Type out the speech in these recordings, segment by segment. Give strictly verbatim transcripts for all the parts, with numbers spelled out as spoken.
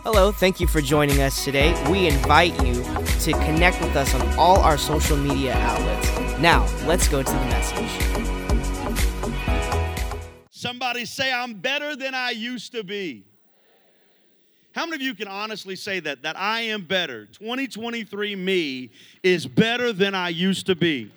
Hello, thank you for joining us today. We invite you to connect with us on all our social media outlets. Now, let's go to the message. Somebody say, I'm better than I used to be. How many of you can honestly say that, that I am better? twenty twenty-three me is better than I used to be.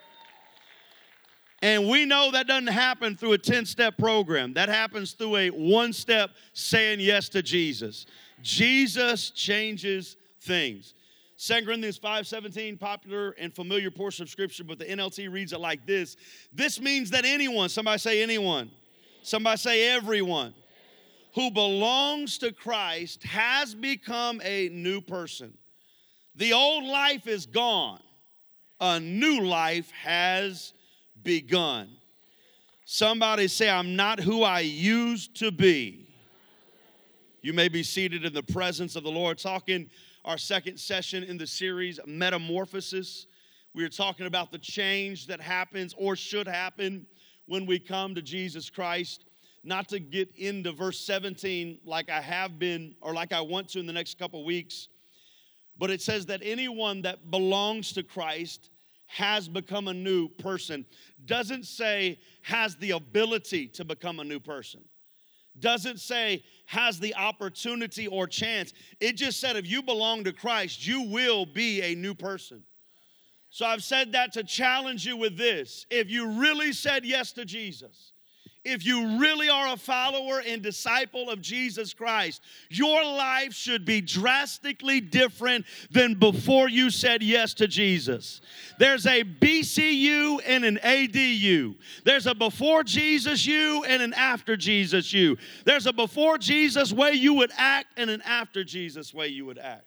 And we know that doesn't happen through a ten-step program. That happens through a one-step saying yes to Jesus. Jesus changes things. Second Corinthians five seventeen, popular and familiar portion of Scripture, but the N L T reads it like this. This means that anyone, somebody say anyone, somebody say everyone, who belongs to Christ has become a new person. The old life is gone. A new life has begun. Somebody say, I'm not who I used to be. You may be seated in the presence of the Lord. Talking our second session in the series, Metamorphosis. We are talking about the change that happens or should happen when we come to Jesus Christ. Not to get into verse seventeen like I have been or like I want to in the next couple weeks, but it says that anyone that belongs to Christ has become a new person. Doesn't say has the ability to become a new person. Doesn't say has the opportunity or chance. It just said if you belong to Christ, you will be a new person. So I've said that to challenge you with this. If you really said yes to Jesus, if you really are a follower and disciple of Jesus Christ, your life should be drastically different than before you said yes to Jesus. There's a B C U and an A D U. There's a before Jesus you and an after Jesus you. There's a before Jesus way you would act and an after Jesus way you would act.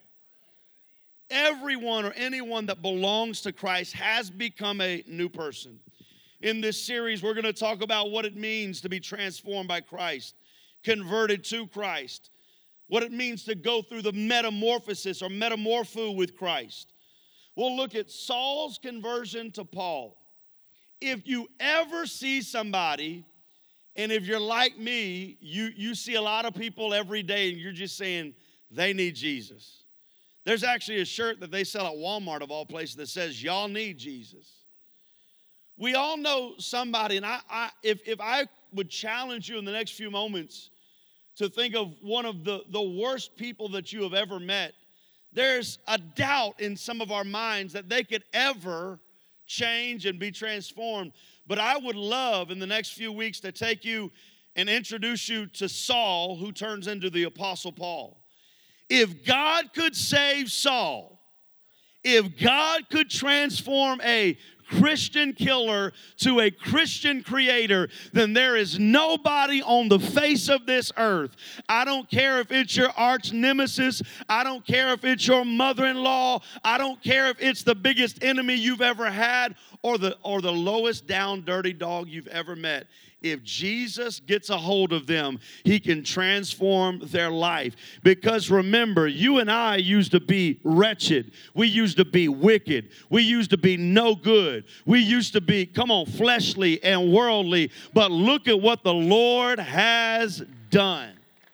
Everyone or anyone that belongs to Christ has become a new person. In this series, we're going to talk about what it means to be transformed by Christ, converted to Christ, what it means to go through the metamorphosis or metamorpho with Christ. We'll look at Saul's conversion to Paul. If you ever see somebody, and if you're like me, you, you see a lot of people every day and you're just saying they need Jesus. There's actually a shirt that they sell at Walmart of all places that says, y'all need Jesus. We all know somebody, and I, I, if, if I would challenge you in the next few moments to think of one of the, the worst people that you have ever met, there's a doubt in some of our minds that they could ever change and be transformed. But I would love in the next few weeks to take you and introduce you to Saul, who turns into the Apostle Paul. If God could save Saul, if God could transform a Christian killer to a Christian creator, then there is nobody on the face of this earth. I don't care if it's your arch nemesis. I don't care if it's your mother-in-law. I don't care if it's the biggest enemy you've ever had or the, or the lowest down dirty dog you've ever met. If Jesus gets a hold of them, he can transform their life. Because remember, you and I used to be wretched. We used to be wicked. We used to be no good. We used to be, come on, fleshly and worldly. But look at what the Lord has done.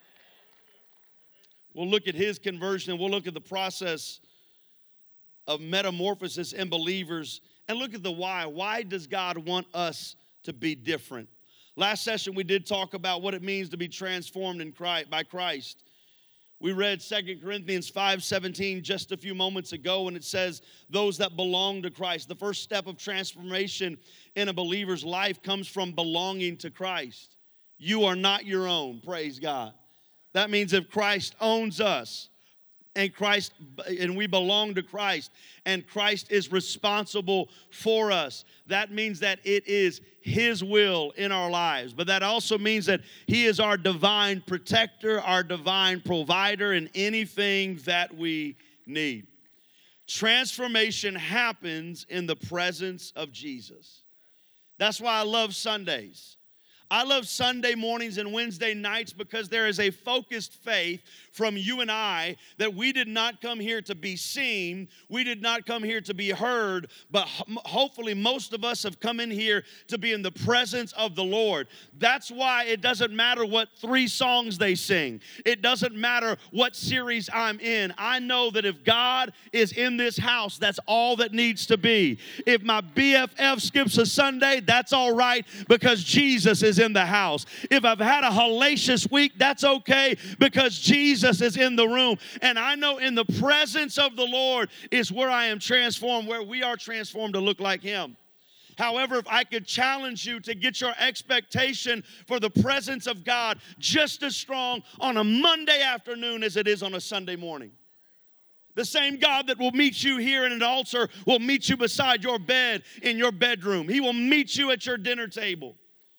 We'll look at his conversion and we'll look at the process of metamorphosis in believers and look at the why. Why does God want us to be different? Last session, we did talk about what it means to be transformed in Christ, by Christ. We read Second Corinthians five seventeen just a few moments ago, and it says, those that belong to Christ. The first step of transformation in a believer's life comes from belonging to Christ. You are not your own, praise God. That means if Christ owns us, and Christ, and we belong to Christ, and Christ is responsible for us. That means that it is his will in our lives. But that also means that he is our divine protector, our divine provider in anything that we need. Transformation happens in the presence of Jesus. That's why I love Sundays. I love Sunday mornings and Wednesday nights because there is a focused faith from you and I that we did not come here to be seen. We did not come here to be heard, but hopefully most of us have come in here to be in the presence of the Lord. That's why it doesn't matter what three songs they sing. It doesn't matter what series I'm in. I know that if God is in this house, that's all that needs to be. If my B F F skips a Sunday, that's all right because Jesus is in the house. If I've had a hellacious week, that's okay because Jesus is in the room. And I know in the presence of the Lord is where I am transformed, where we are transformed to look like Him. However, if I could challenge you to get your expectation for the presence of God just as strong on a Monday afternoon as it is on a Sunday morning. The same God that will meet you here in an altar will meet you beside your bed in your bedroom. He will meet you at your dinner table.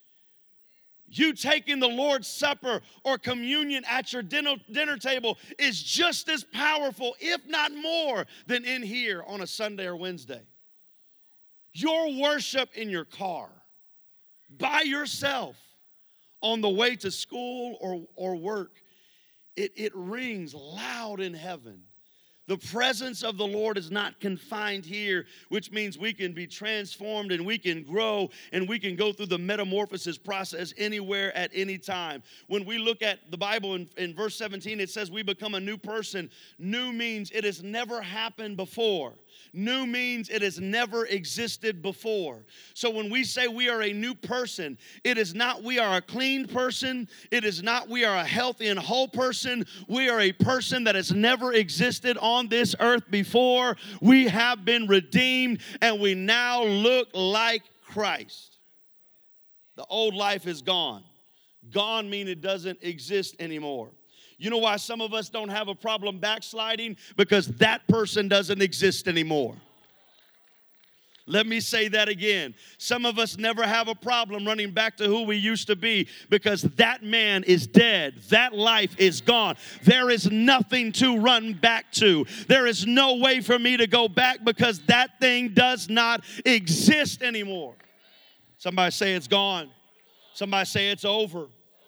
You taking the Lord's Supper or communion at your dinner, dinner table is just as powerful, if not more, than in here on a Sunday or Wednesday. Your worship in your car, by yourself, on the way to school or, or work, it, it rings loud in heaven. The presence of the Lord is not confined here, which means we can be transformed and we can grow and we can go through the metamorphosis process anywhere at any time. When we look at the Bible in, in verse seventeen, it says we become a new person. New means it has never happened before. New means it has never existed before. So when we say we are a new person, it is not we are a clean person. It is not we are a healthy and whole person. We are a person that has never existed on this earth before. We have been redeemed and we now look like Christ. The old life is gone. Gone means it doesn't exist anymore. You know why some of us don't have a problem backsliding? Because that person doesn't exist anymore. Let me say that again. Some of us never have a problem running back to who we used to be because that man is dead. That life is gone. There is nothing to run back to. There is no way for me to go back because that thing does not exist anymore. Somebody say it's gone. Somebody say it's over.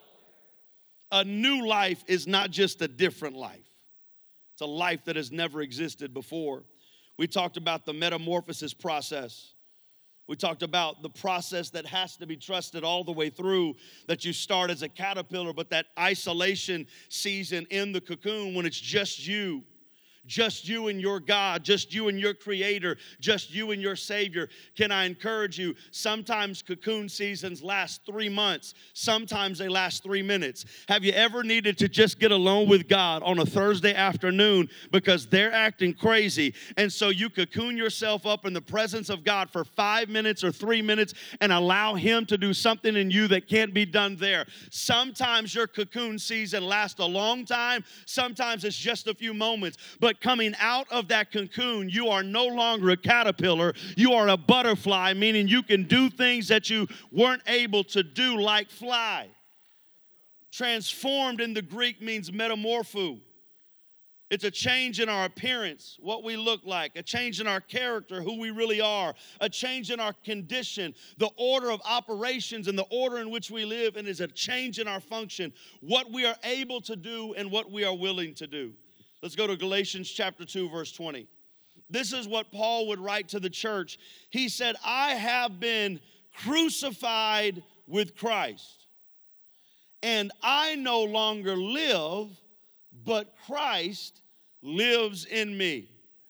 A new life is not just a different life. It's a life that has never existed before. We talked about the metamorphosis process. We talked about the process that has to be trusted all the way through, that you start as a caterpillar, but that isolation season in the cocoon when it's just you. Just you and your God, just you and your Creator, just you and your Savior. Can I encourage you? Sometimes cocoon seasons last three months. Sometimes they last three minutes. Have you ever needed to just get alone with God on a Thursday afternoon because they're acting crazy? And so you cocoon yourself up in the presence of God for five minutes or three minutes and allow Him to do something in you that can't be done there. Sometimes your cocoon season lasts a long time. Sometimes it's just a few moments. But coming out of that cocoon, you are no longer a caterpillar. You are a butterfly, meaning you can do things that you weren't able to do, like fly. Transformed in the Greek means metamorpho. It's a change in our appearance, what we look like, a change in our character, who we really are, a change in our condition, the order of operations and the order in which we live, and is a change in our function, what we are able to do and what we are willing to do. Let's go to Galatians chapter two, verse twenty. This is what Paul would write to the church. He said, I have been crucified with Christ, and I no longer live, but Christ lives in me.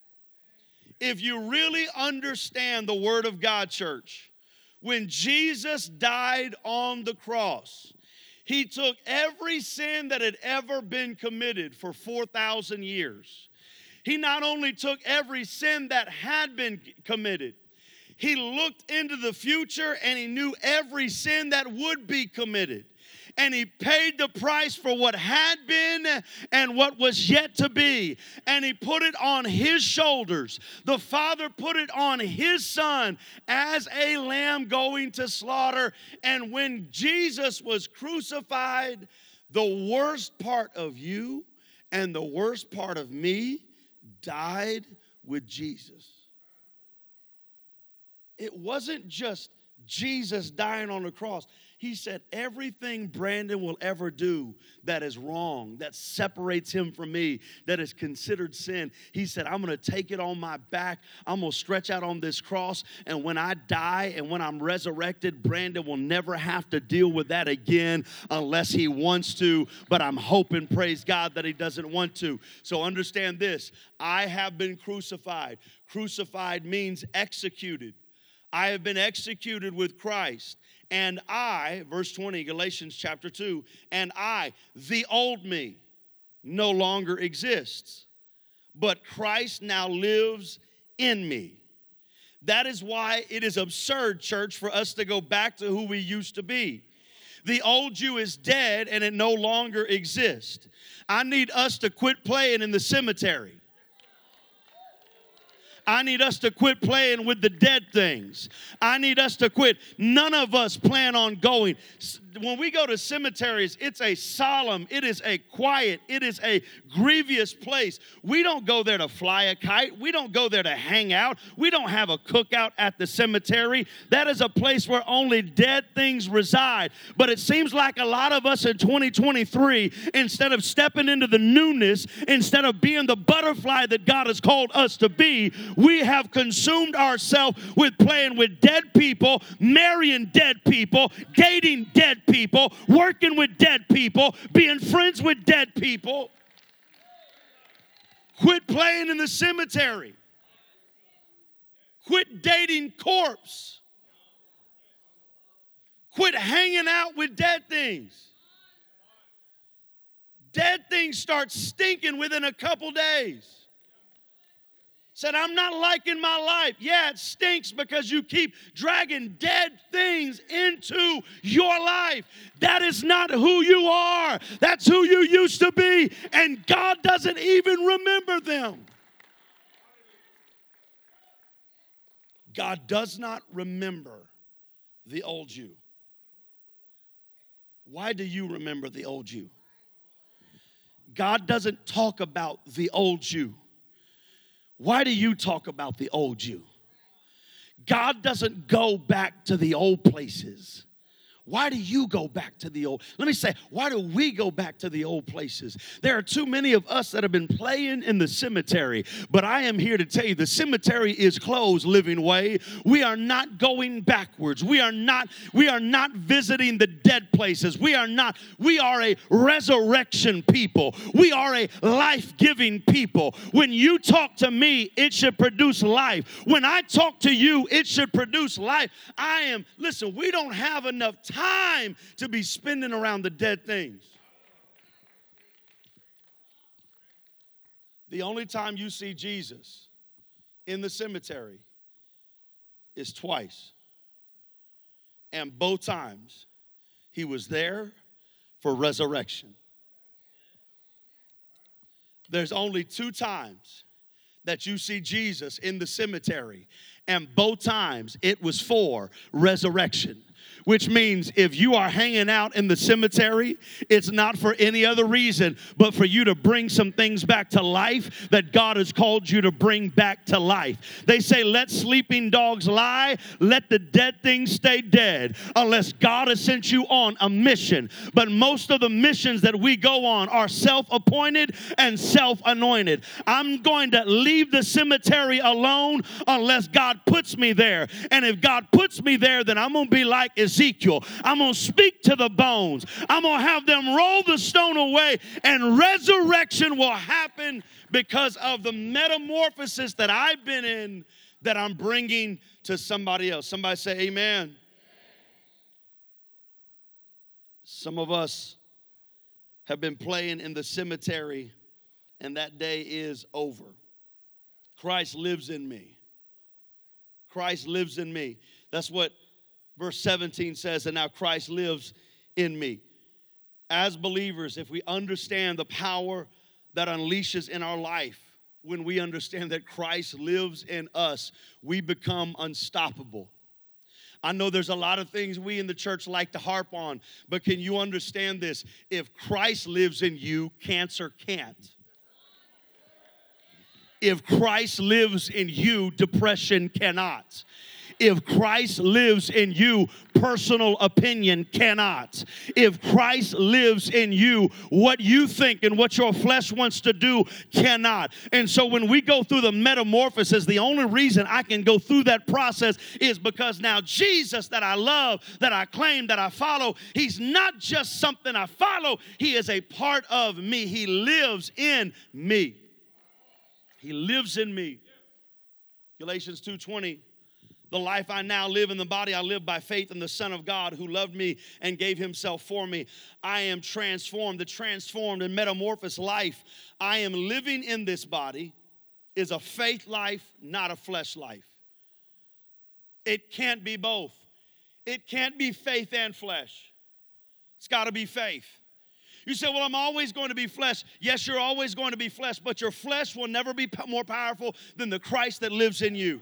If you really understand the Word of God, church, when Jesus died on the cross, He took every sin that had ever been committed for four thousand years. He not only took every sin that had been committed, He looked into the future and He knew every sin that would be committed. And He paid the price for what had been and what was yet to be. And He put it on His shoulders. The Father put it on His Son as a lamb going to slaughter. And when Jesus was crucified, the worst part of you and the worst part of me died with Jesus. It wasn't just Jesus dying on the cross. He said, everything Brandon will ever do that is wrong, that separates him from me, that is considered sin, he said, I'm going to take it on my back. I'm going to stretch out on this cross. And when I die and when I'm resurrected, Brandon will never have to deal with that again unless he wants to. But I'm hoping, praise God, that he doesn't want to. So understand this. I have been crucified. Crucified means executed. I have been executed with Christ. And I, verse twenty, Galatians chapter two, and I, the old me, no longer exists, but Christ now lives in me. That is why it is absurd, church, for us to go back to who we used to be. The old you is dead and it no longer exists. I need us to quit playing in the cemetery. I need us to quit playing with the dead things. I need us to quit. None of us plan on going. When we go to cemeteries, it's a solemn, it is a quiet, it is a grievous place. We don't go there to fly a kite. We don't go there to hang out. We don't have a cookout at the cemetery. That is a place where only dead things reside. But it seems like a lot of us in twenty twenty-three, instead of stepping into the newness, instead of being the butterfly that God has called us to be, we have consumed ourselves with playing with dead people, marrying dead people, dating dead people, working with dead people, being friends with dead people. Quit playing in the cemetery. Quit dating corpse. Quit hanging out with dead things. Dead things start stinking within a couple days. Said, I'm not liking my life. Yeah, it stinks because you keep dragging dead things into your life. That is not who you are. That's who you used to be. And God doesn't even remember them. God does not remember the old you. Why do you remember the old you? God doesn't talk about the old you. Why do you talk about the old you? God doesn't go back to the old places. Why do you go back to the old? Let me say, why do we go back to the old places? There are too many of us that have been playing in the cemetery, but I am here to tell you the cemetery is closed, Living Way. We are not going backwards. We are not, we are not visiting the dead places. We are not, we are a resurrection people. We are a life-giving people. When you talk to me, it should produce life. When I talk to you, it should produce life. I am, listen, we don't have enough time. Time to be spending around the dead things. The only time you see Jesus in the cemetery is twice. And both times he was there for resurrection. There's only two times that you see Jesus in the cemetery, and both times it was for resurrection. Which means if you are hanging out in the cemetery, it's not for any other reason but for you to bring some things back to life that God has called you to bring back to life. They say, let sleeping dogs lie, let the dead things stay dead, unless God has sent you on a mission. But most of the missions that we go on are self-appointed and self-anointed. I'm going to leave the cemetery alone unless God puts me there. And if God puts me there, then I'm going to be like Ezekiel. I'm going to speak to the bones. I'm going to have them roll the stone away, and resurrection will happen because of the metamorphosis that I've been in that I'm bringing to somebody else. Somebody say amen. Some of us have been playing in the cemetery, and that day is over. Christ lives in me. Christ lives in me. That's what verse seventeen says, and now Christ lives in me. As believers, if we understand the power that unleashes in our life, when we understand that Christ lives in us, we become unstoppable. I know there's a lot of things we in the church like to harp on, but can you understand this? If Christ lives in you, cancer can't. If Christ lives in you, depression cannot. If Christ lives in you, personal opinion cannot. If Christ lives in you, what you think and what your flesh wants to do cannot. And so when we go through the metamorphosis, the only reason I can go through that process is because now Jesus that I love, that I claim, that I follow, he's not just something I follow, he is a part of me. He lives in me. He lives in me. Galatians two twenty, the life I now live in the body, I live by faith in the Son of God who loved me and gave himself for me. I am transformed. The transformed and metamorphosed life I am living in this body is a faith life, not a flesh life. It can't be both. It can't be faith and flesh. It's got to be faith. You say, well, I'm always going to be flesh. Yes, you're always going to be flesh, but your flesh will never be more powerful than the Christ that lives in you.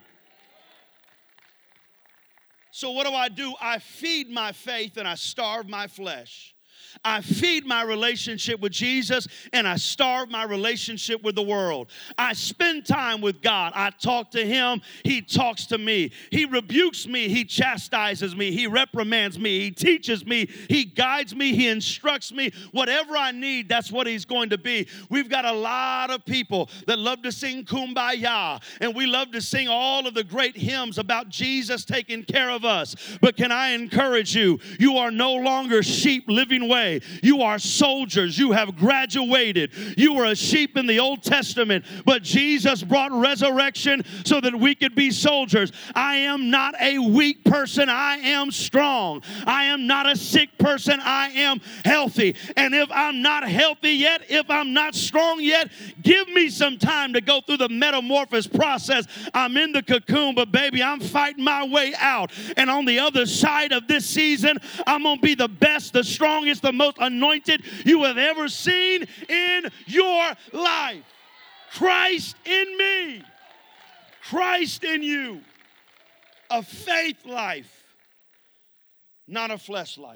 So what do I do? I feed my faith and I starve my flesh. I feed my relationship with Jesus and I starve my relationship with the world. I spend time with God. I talk to him. He talks to me. He rebukes me. He chastises me. He reprimands me. He teaches me. He guides me. He instructs me. Whatever I need, that's what he's going to be. We've got a lot of people that love to sing Kumbaya, and we love to sing all of the great hymns about Jesus taking care of us. But can I encourage you, you are no longer sheep living way. You are soldiers. You have graduated. You were a sheep in the Old Testament, but Jesus brought resurrection so that we could be soldiers. I am not a weak person. I am strong. I am not a sick person. I am healthy. And if I'm not healthy yet, if I'm not strong yet, give me some time to go through the metamorphosis process. I'm in the cocoon, but baby, I'm fighting my way out. And on the other side of this season, I'm going to be the best, the strongest, the most anointed you have ever seen in your life. Christ in me. Christ in you. A faith life, not a flesh life.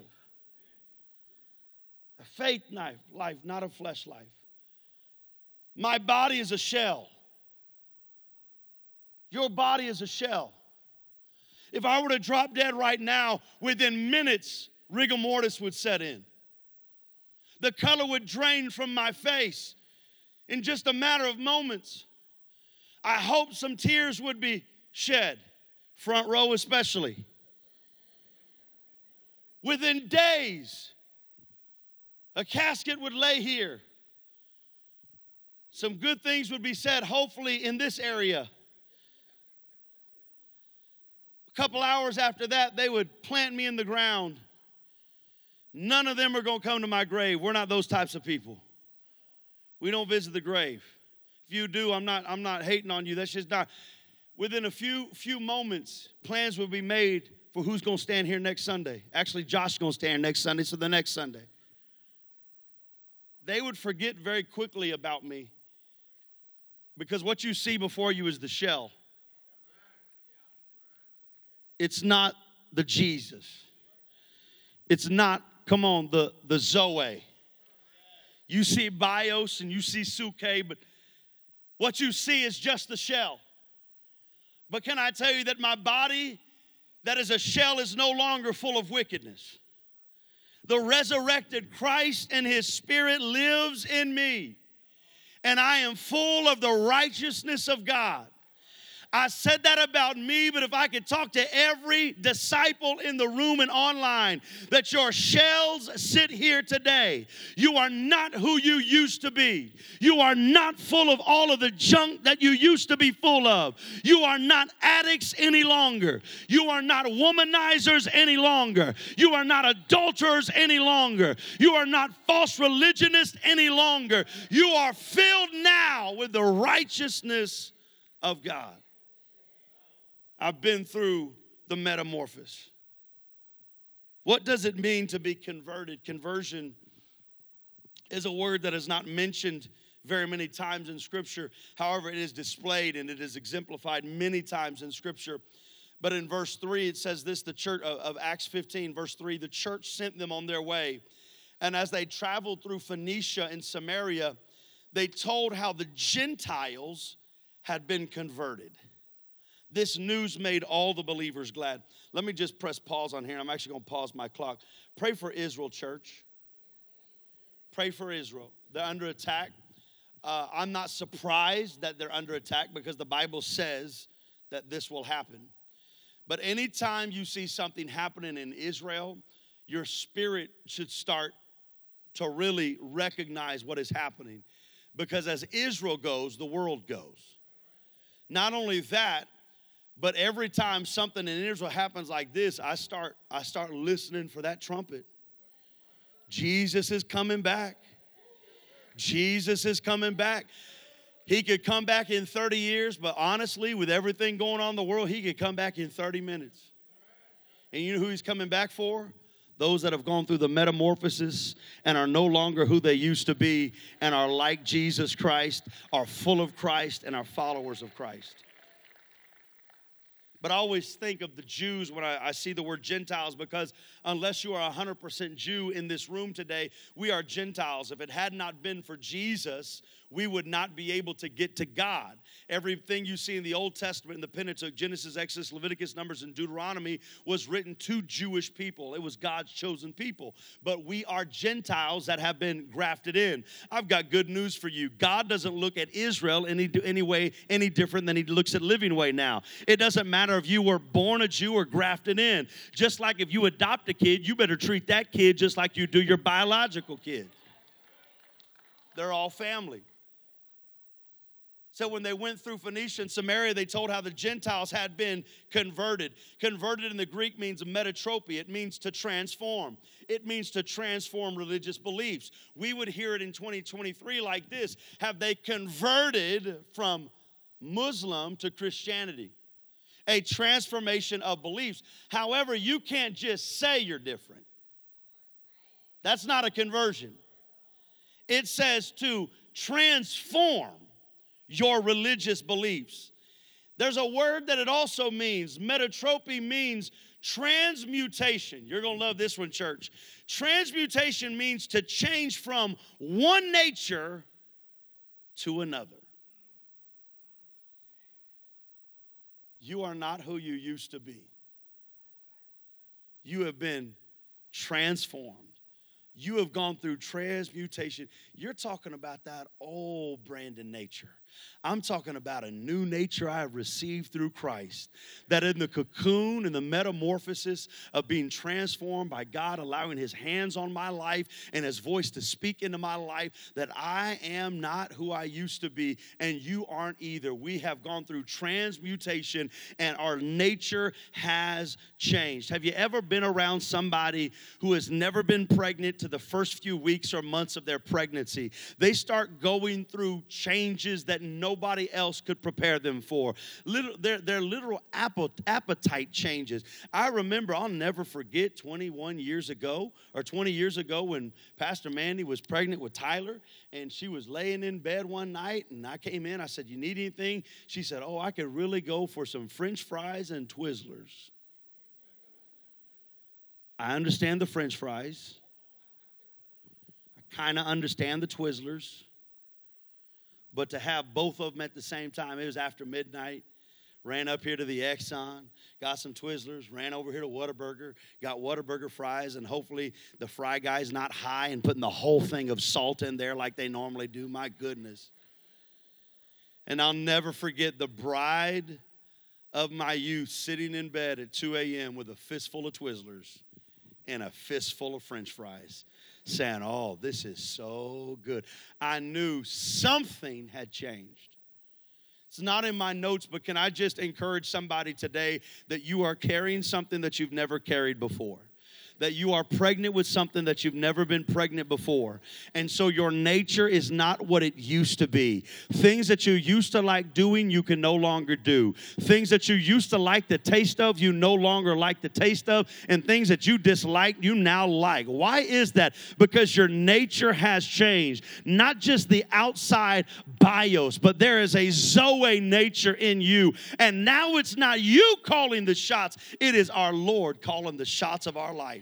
A faith life, life, not a flesh life. My body is a shell. Your body is a shell. If I were to drop dead right now, within minutes, rigor mortis would set in. The color would drain from my face in just a matter of moments. I hope some tears would be shed, front row especially. Within days, a casket would lay here. Some good things would be said, hopefully in this area. A couple hours after that, they would plant me in the ground. None of them are going to come to my grave. We're not those types of people. We don't visit the grave. If you do, I'm not, I'm not hating on you. That's just not. Within a few, few moments, plans will be made for who's going to stand here next Sunday. Actually, Josh is going to stand next Sunday, so the next Sunday. They would forget very quickly about me because what you see before you is the shell. It's not the Jesus. It's not, come on, the, the Zoe. You see Bios and you see Suke, but what you see is just the shell. But can I tell you that my body that is a shell is no longer full of wickedness? The resurrected Christ and his Spirit lives in me, and I am full of the righteousness of God. I said that about me, but if I could talk to every disciple in the room and online, that your shells sit here today. You are not who you used to be. You are not full of all of the junk that you used to be full of. You are not addicts any longer. You are not womanizers any longer. You are not adulterers any longer. You are not false religionists any longer. You are filled now with the righteousness of God. I've been through the metamorphosis. What does it mean to be converted? Conversion is a word that is not mentioned very many times in Scripture. However, it is displayed and it is exemplified many times in Scripture. But in verse three, it says this, the church of Acts fifteen, verse three, the church sent them on their way. And as they traveled through Phoenicia and Samaria, they told how the Gentiles had been converted. This news made all the believers glad. Let me just press pause on here. I'm actually going to pause my clock. Pray for Israel, church. Pray for Israel. They're under attack. Uh, I'm not surprised that they're under attack because the Bible says that this will happen. But anytime you see something happening in Israel, your spirit should start to really recognize what is happening. Because as Israel goes, the world goes. Not only that, but every time something in Israel happens like this, I start, I start listening for that trumpet. Jesus is coming back. Jesus is coming back. He could come back in thirty years, but honestly, with everything going on in the world, he could come back in thirty minutes. And you know who he's coming back for? Those that have gone through the metamorphosis and are no longer who they used to be and are like Jesus Christ, are full of Christ, and are followers of Christ. But I always think of the Jews when I, I see the word Gentiles, because unless you are one hundred percent Jew in this room today, we are Gentiles. If it had not been for Jesus, we would not be able to get to God. Everything you see in the Old Testament, in the Pentateuch, Genesis, Exodus, Leviticus, Numbers, and Deuteronomy, was written to Jewish people. It was God's chosen people. But we are Gentiles that have been grafted in. I've got good news for you. God doesn't look at Israel any, any way, any different than he looks at Living Way now. It doesn't matter if you were born a Jew or grafted in. Just like if you adopt a kid, you better treat that kid just like you do your biological kid. They're all family. So when they went through Phoenicia and Samaria, they told how the Gentiles had been converted. Converted in the Greek means metotropy. It means to transform. It means to transform religious beliefs. We would hear it in twenty twenty-three like this: have they converted from Muslim to Christianity? A transformation of beliefs. However, you can't just say you're different. That's not a conversion. It says to transform your religious beliefs. There's a word that it also means. Metotropy means transmutation. You're going to love this one, church. Transmutation means to change from one nature to another. You are not who you used to be. You have been transformed. You have gone through transmutation. You're talking about that old Brandon nature. I'm talking about a new nature I have received through Christ. That in the cocoon and the metamorphosis of being transformed by God, allowing his hands on my life and his voice to speak into my life, that I am not who I used to be, and you aren't either. We have gone through transmutation, and our nature has changed. Have you ever been around somebody who has never been pregnant to the first few weeks or months of their pregnancy? They start going through changes that nobody else could prepare them for. Little, their, their literal appetite changes. I remember, I'll never forget twenty-one years ago, or twenty years ago, when Pastor Mandy was pregnant with Tyler, and she was laying in bed one night, and I came in, I said, "You need anything?" She said, "Oh, I could really go for some French fries and Twizzlers." I understand the French fries. I kind of understand the Twizzlers. But to have both of them at the same time, it was after midnight. Ran up here to the Exxon, got some Twizzlers, ran over here to Whataburger, got Whataburger fries, and hopefully the fry guy's not high and putting the whole thing of salt in there like they normally do. My goodness. And I'll never forget the bride of my youth sitting in bed at two a.m. with a fistful of Twizzlers and a fistful of French fries, saying, "Oh, this is so good." I knew something had changed. It's not in my notes, but can I just encourage somebody today that you are carrying something that you've never carried before? That you are pregnant with something that you've never been pregnant before. And so your nature is not what it used to be. Things that you used to like doing, you can no longer do. Things that you used to like the taste of, you no longer like the taste of. And things that you disliked, you now like. Why is that? Because your nature has changed. Not just the outside bios, but there is a Zoe nature in you. And now it's not you calling the shots. It is our Lord calling the shots of our life.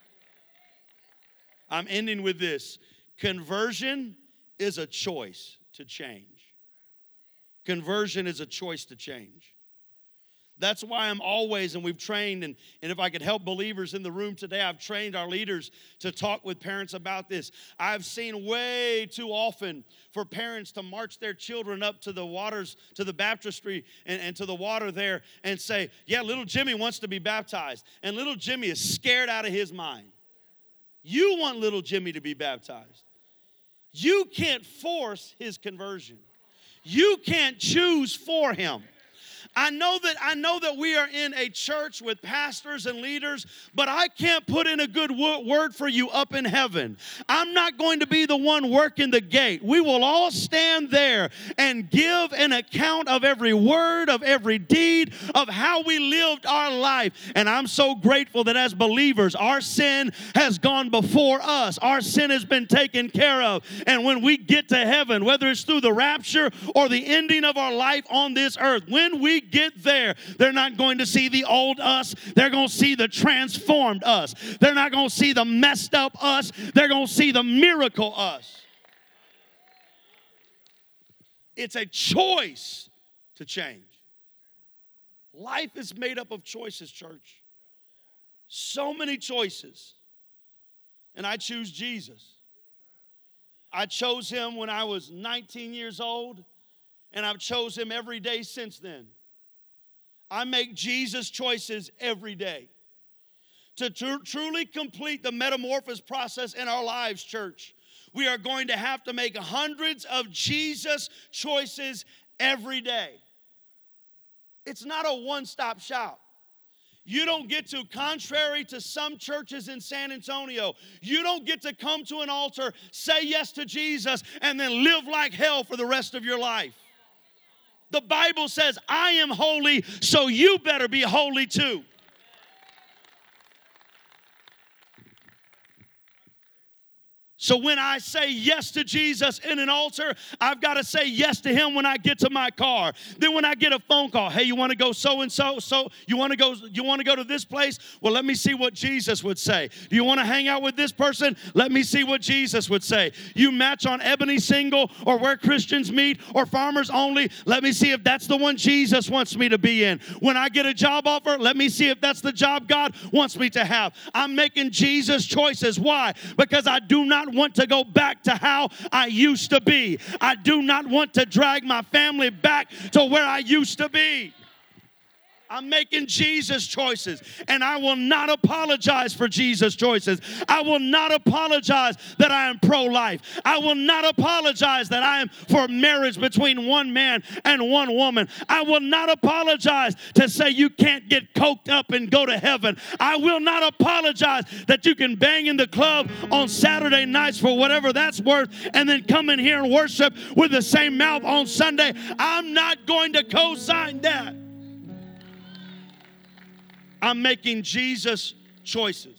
I'm ending with this. Conversion is a choice to change. Conversion is a choice to change. That's why I'm always, and we've trained, and, and if I could help believers in the room today, I've trained our leaders to talk with parents about this. I've seen way too often for parents to march their children up to the waters, to the baptistry and, and to the water there and say, yeah, little Jimmy wants to be baptized. And little Jimmy is scared out of his mind. You want little Jimmy to be baptized. You can't force his conversion. You can't choose for him. I know that I know that we are in a church with pastors and leaders, but I can't put in a good wo- word for you up in heaven. I'm not going to be the one working the gate. We will all stand there and give an account of every word, of every deed, of how we lived our life. And I'm so grateful that as believers, our sin has gone before us. Our sin has been taken care of. And when we get to heaven, whether it's through the rapture or the ending of our life on this earth, when we get there, they're not going to see the old us. They're going to see the transformed us. They're not going to see the messed up us. They're going to see the miracle us. It's a choice to change. Life is made up of choices, church. So many choices. And I choose Jesus. I chose him when I was nineteen years old, and I've chose him every day since then. I make Jesus choices every day. To tr- truly complete the metamorphosis process in our lives, church, we are going to have to make hundreds of Jesus choices every day. It's not a one-stop shop. You don't get to, contrary to some churches in San Antonio, you don't get to come to an altar, say yes to Jesus, and then live like hell for the rest of your life. The Bible says, I am holy, so you better be holy too. So when I say yes to Jesus in an altar, I've got to say yes to him when I get to my car. Then when I get a phone call, hey, you want to go so and so? So you want to go you want to go to this place? Well, let me see what Jesus would say. Do you want to hang out with this person? Let me see what Jesus would say. You match on Ebony Single or Where Christians Meet or Farmers Only. Let me see if that's the one Jesus wants me to be in. When I get a job offer, let me see if that's the job God wants me to have. I'm making Jesus choices. Why? Because I do not want to go back to how I used to be. I do not want to drag my family back to where I used to be. I'm making Jesus choices, and I will not apologize for Jesus choices. I will not apologize that I am pro-life. I will not apologize that I am for marriage between one man and one woman. I will not apologize to say you can't get coked up and go to heaven. I will not apologize that you can bang in the club on Saturday nights for whatever that's worth and then come in here and worship with the same mouth on Sunday. I'm not going to co-sign that. I'm making Jesus choices.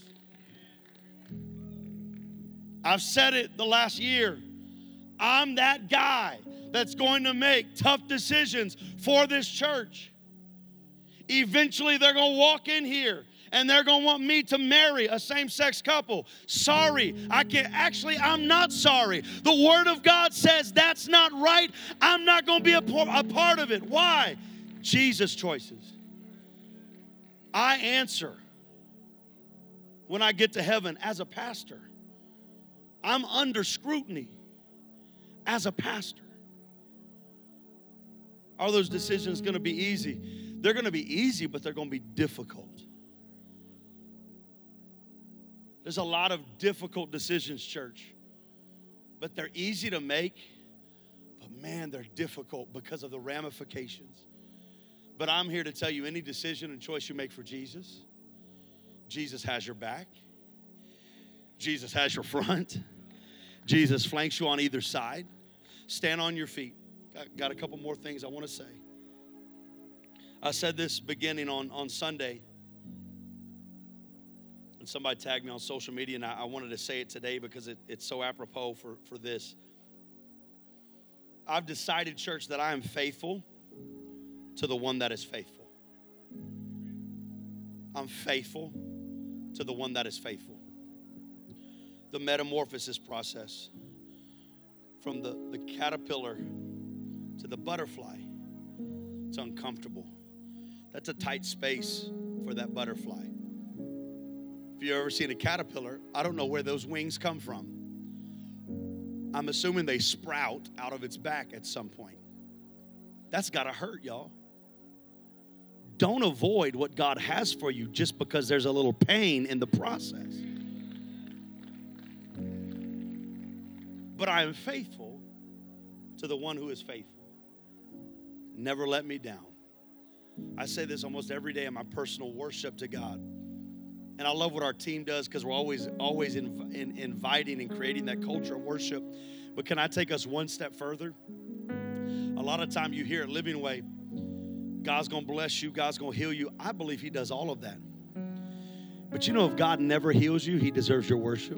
I've said it the last year. I'm that guy that's going to make tough decisions for this church. Eventually, they're going to walk in here and they're going to want me to marry a same-sex couple. Sorry, I can't. Actually, I'm not sorry. The Word of God says that's not right. I'm not going to be a, a part of it. Why? Jesus choices. I answer when I get to heaven as a pastor. I'm under scrutiny as a pastor. Are those decisions going to be easy? They're going to be easy, but they're going to be difficult. There's a lot of difficult decisions, church, but they're easy to make, but man, they're difficult because of the ramifications. But I'm here to tell you, any decision and choice you make for Jesus, Jesus has your back. Jesus has your front. Jesus flanks you on either side. Stand on your feet. Got, got a couple more things I want to say. I said this beginning on, on Sunday. And somebody tagged me on social media, and I, I wanted to say it today because it, it's so apropos for, for this. I've decided, church, that I am faithful to the one that is faithful. I'm faithful to the one that is faithful. The metamorphosis process from the, the caterpillar to the butterfly, it's uncomfortable. That's a tight space for that butterfly. If you've ever seen a caterpillar, I don't know where those wings come from. I'm assuming they sprout out of its back at some point. That's got to hurt, y'all. Don't avoid what God has for you just because there's a little pain in the process. But I am faithful to the one who is faithful. Never let me down. I say this almost every day in my personal worship to God. And I love what our team does because we're always, always in, in, inviting and creating that culture of worship. But can I take us one step further? A lot of time you hear at Living Way, God's going to bless you, God's going to heal you. I believe he does all of that. But you know, if God never heals you, he deserves your worship.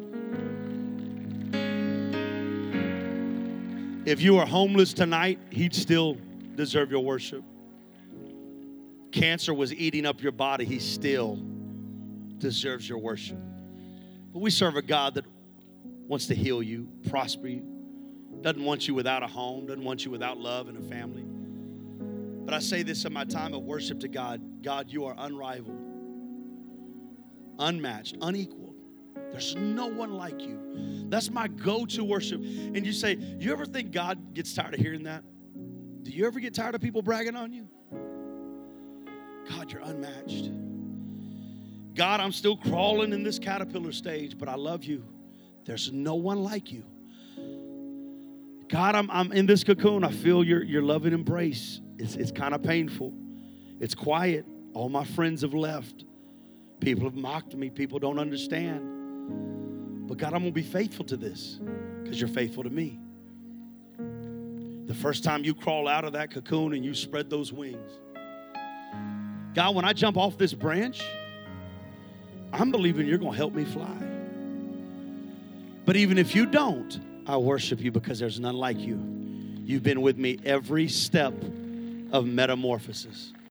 If you are homeless tonight, he'd still deserve your worship. Cancer was eating up your body, he still deserves your worship. But we serve a God that wants to heal you, prosper you, doesn't want you without a home, doesn't want you without love and a family. But I say this in my time of worship to God, God, you are unrivaled, unmatched, unequaled. There's no one like you. That's my go-to worship. And you say, you ever think God gets tired of hearing that? Do you ever get tired of people bragging on you? God, you're unmatched. God, I'm still crawling in this caterpillar stage, but I love you. There's no one like you. God, I'm, I'm in this cocoon. I feel your, your loving embrace. It's, it's kind of painful. It's quiet. All my friends have left. People have mocked me. People don't understand. But God, I'm going to be faithful to this because you're faithful to me. The first time you crawl out of that cocoon and you spread those wings, God, when I jump off this branch, I'm believing you're going to help me fly. But even if you don't, I worship you because there's none like you. You've been with me every step of metamorphosis.